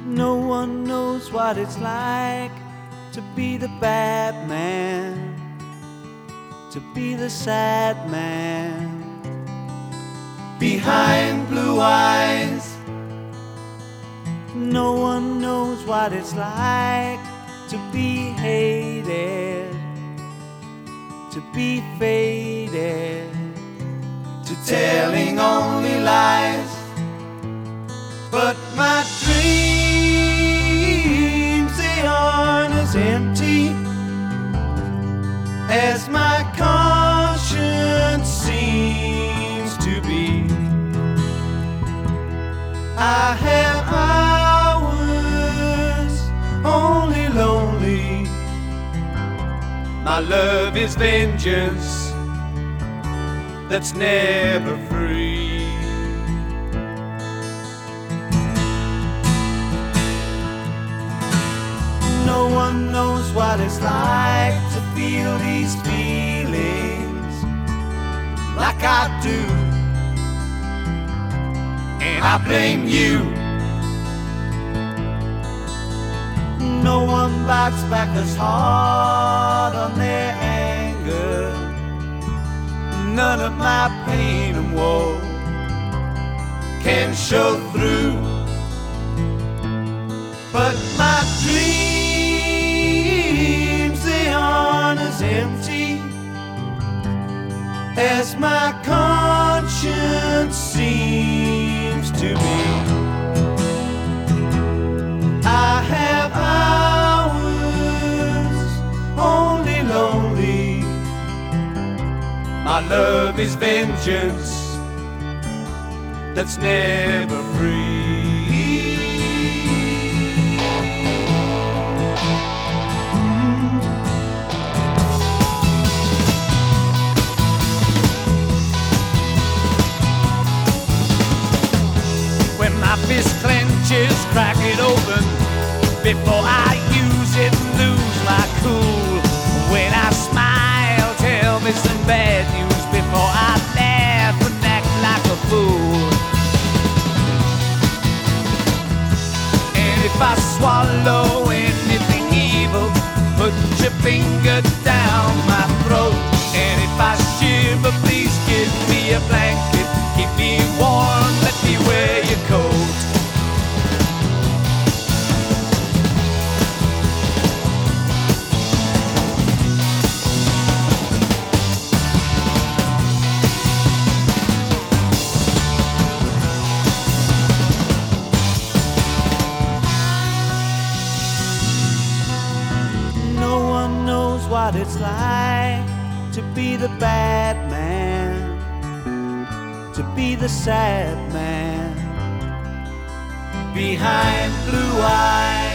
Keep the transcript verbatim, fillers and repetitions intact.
No one knows what it's like to be the bad man, to be the sad man. Behind blue eyes, no one knows what it's like to be hated, to be faded, to telling only lies. But my dreams, they aren't as empty as my conscience seems to be. I have hours only lonely. My love is vengeance that's never free. No one knows what it's like to feel these feelings like I do, and I blame you. No one bites back as hard on their anger. None of my pain and woe can show through. But my dreams, they aren't as empty as my conscience seems to be. I have hours only lonely. My love is vengeance that's never free. When my fist clenches, crack it open before I use it and lose my cool. When I smile, tell me some bad news before I laugh and act like a fool. And if I swallow anything evil, put your finger down my throat. And if I shiver, please give me a blanket, keep me warm, let me wear your coat. What it's like to be the bad man, to be the sad man behind blue eyes.